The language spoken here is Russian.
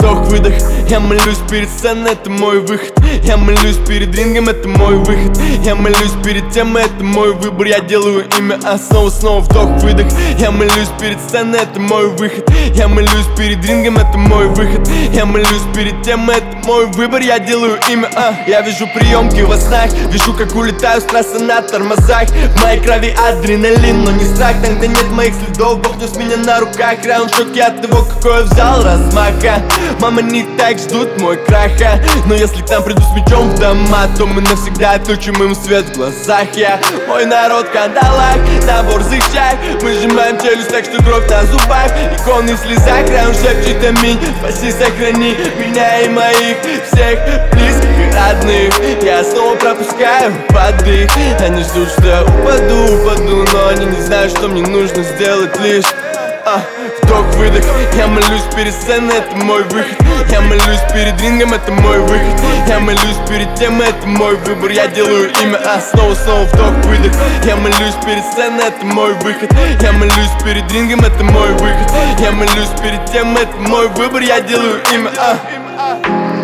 вдох-выдох. Я молюсь перед сценой, это мой выход. Я молюсь перед рингом, это мой выход. Я молюсь перед темой, это мой выбор. Я делаю имя, а снова вдох-выдох. Я молюсь перед сценой, это мой выход. Я молюсь перед рингом, это мой выход. Я молюсь перед темой, это мой выбор. Я делаю имя, Я вижу приемки во снах, вижу, как улетаю с трассы на тормозах. В моей крови адреналин, но не страх. Там, где нет моих следов, Бог нес меня на руках. Раунд в шоке от того, какой я взял размаха. Мама, не так ждут мой краха. Но если к нам придут с мечом в дома, то мы навсегда отключим им свет в глазах. Я мой народ в кандалах, на борзых шаг. Мы сжимаем челюсть так, что кровь на зубах. Иконы в слезах, раунд шепчет аминь. Спаси, сохрани меня и моих всех близких и родных. Я снова пропускаю подых. Они ждут, что я упаду, но они не знают, что мне нужно сделать лишь вдох-выдох. Я молюсь перед сценой, это мой выход. Я молюсь перед рингом, это мой выход. Я молюсь перед темой, это мой выбор. Я делаю имя, снова вдох-выдох. Я молюсь перед сценой, это мой выход. Я молюсь перед рингом, это мой выход. Я молюсь перед темой, это мой выбор. Я делаю имя,